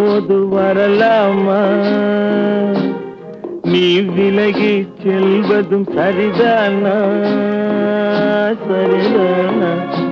இப்போது வரலாமா? நீ விலகி செல்வதும் சரிதானா? சரிதானா?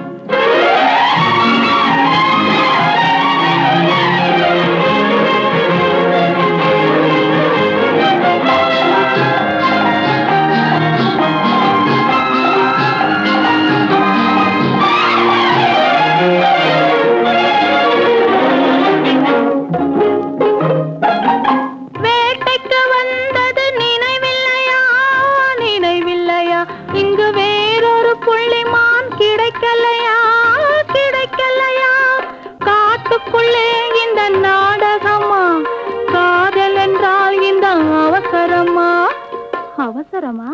இங்கு வேறொரு புள்ளிமான் கிடைக்கலையா? கிடைக்கலையா? காட்டுக்குள்ளே இந்த நாடகமா? காதல் என்றால் இந்த அவசரமா? அவசரமா?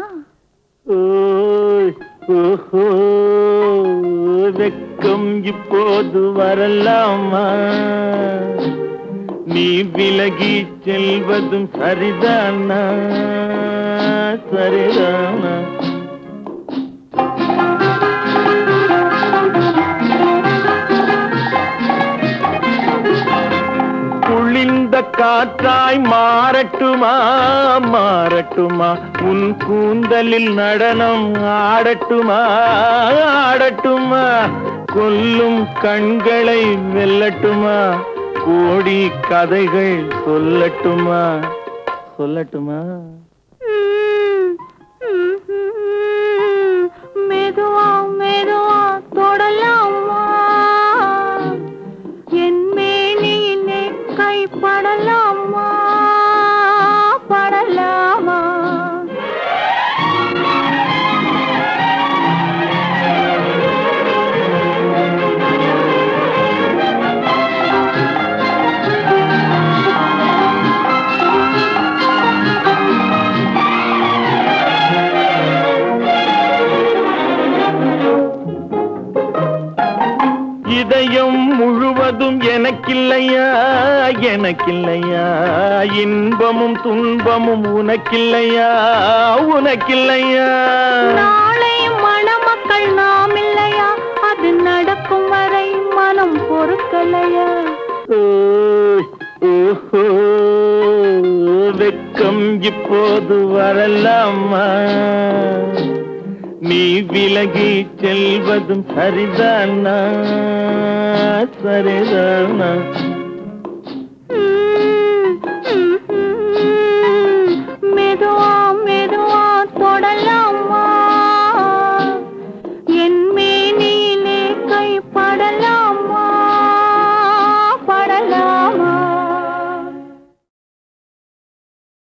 வெக்கம் இப்போது வரலாமா? நீ விலகி செல்வதும் சரிதானா? சரிதானா? குளிர்ந்த காற்றாய் மாறட்டுமா? மாறட்டுமா? உன் கூந்தலில் நடனம் ஆடட்டுமா? ஆடட்டுமா? கொல்லும் கண்களை வெல்லட்டுமா? கோடி கதைகள் சொல்லட்டுமா? சொல்லட்டுமா? மெதுவா மெதுவா தொடலாமா? என் மேனியிலே கைப்படலாமா? படலாமா? இதயம் முழுவதும் எனக்கில்லையா? எனக்கில்லையா? இன்பமும் துன்பமும் உனக்கில்லையா? உனக்கில்லையா? நாளை மணமக்கள் நாம் இல்லையா? அது நடக்கும் வரை மனம் பொறுக்கலையா? வெக்கம் இப்போது வரலாமா? நீ விலகி செல்வதும் சரிதானா? சரிதானா?